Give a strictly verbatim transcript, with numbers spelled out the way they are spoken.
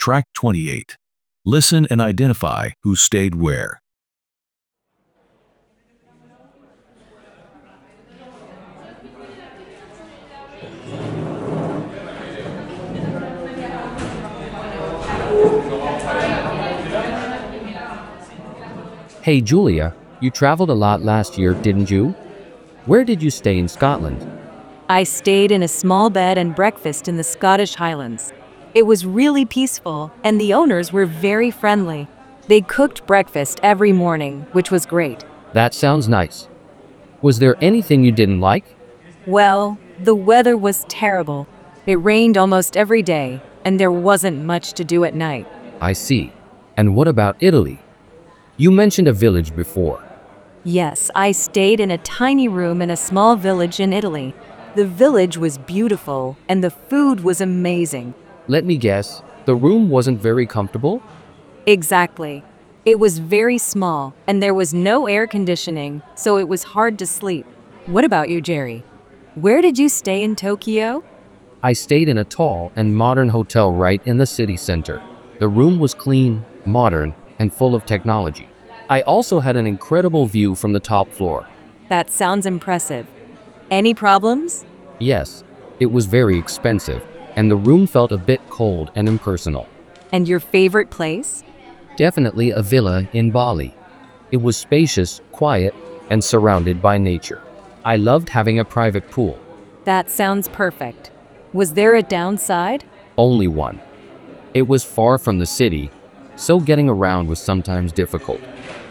Track twenty-eight. Listen and identify who stayed where. Hey Julia, you traveled a lot last year, didn't you? Where did you stay in Scotland? I stayed in a small bed and breakfast in the Scottish Highlands. It was really peaceful, and the owners were very friendly. They cooked breakfast every morning, which was great. That sounds nice. Was there anything you didn't like? Well, the weather was terrible. It rained almost every day, and there wasn't much to do at night. I see. And what about Italy? You mentioned a village before. Yes, I stayed in a tiny room in a small village in Italy. The village was beautiful, and the food was amazing. Let me guess, the room wasn't very comfortable? Exactly. It was very small, and there was no air conditioning, so it was hard to sleep. What about you, Jerry? Where did you stay in Tokyo? I stayed in a tall and modern hotel right in the city center. The room was clean, modern, and full of technology. I also had an incredible view from the top floor. That sounds impressive. Any problems? Yes, it was very expensive, and the room felt a bit cold and impersonal. And your favorite place? Definitely a villa in Bali. It was spacious, quiet, and surrounded by nature. I loved having a private pool. That sounds perfect. Was there a downside? Only one. It was far from the city, so getting around was sometimes difficult.